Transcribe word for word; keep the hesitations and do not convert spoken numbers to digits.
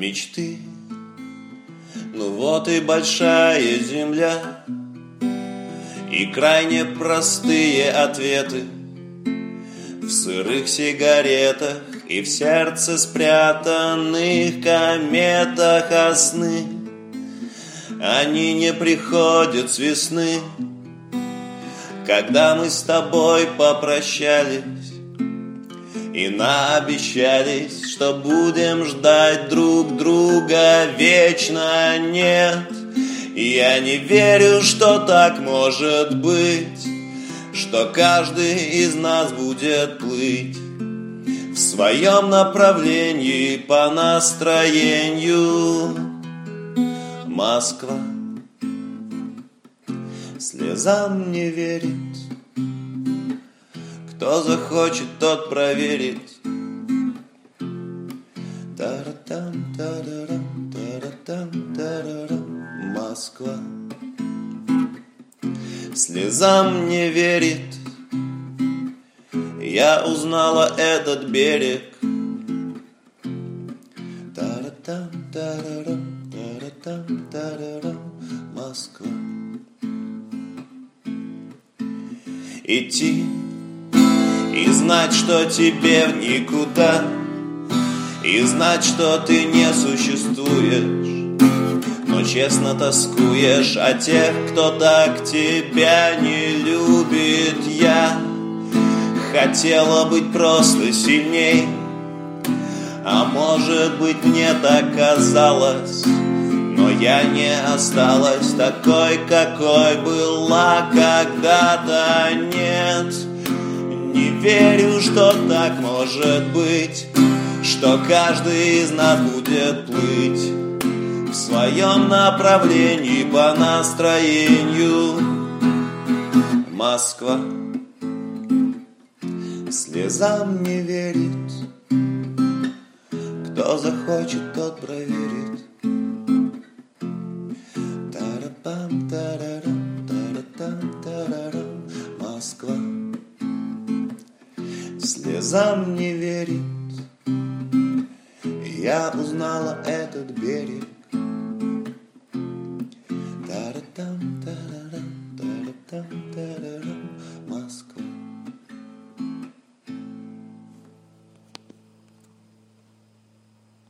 мечты. Ну вот и большая земля, и крайне простые ответы в сырых сигаретах и в сердце спрятанных кометах. А сны, они не приходят с весны, когда мы с тобой попрощались и наобещались, что будем ждать друг друга вечно. Нет, я не верю, что так может быть, что каждый из нас будет плыть в своем направлении по настроению. Москва слезам не верит, кто захочет, тот проверит. Таратам, тарарам, таратам, тарарам. Москва слезам не верит. Я узнала этот берег. Таратам, тарарам, таратам, тарарам. Москва. Идти и знать, что тебе в никуда, и знать, что ты не существуешь, но честно тоскуешь о тех, кто так тебя не любит. Я хотела быть просто сильней, а может быть мне так казалось, но я не осталась такой, какой была когда-то. Нет, не верю, что так может быть, что каждый из нас будет плыть в своем направлении по настроению. Москва слезам не верит, кто захочет, тот проверит. Тарапам, тарарам, таратам, тарарам. Москва слезам не верит. Я узнала этот берег. Таратам,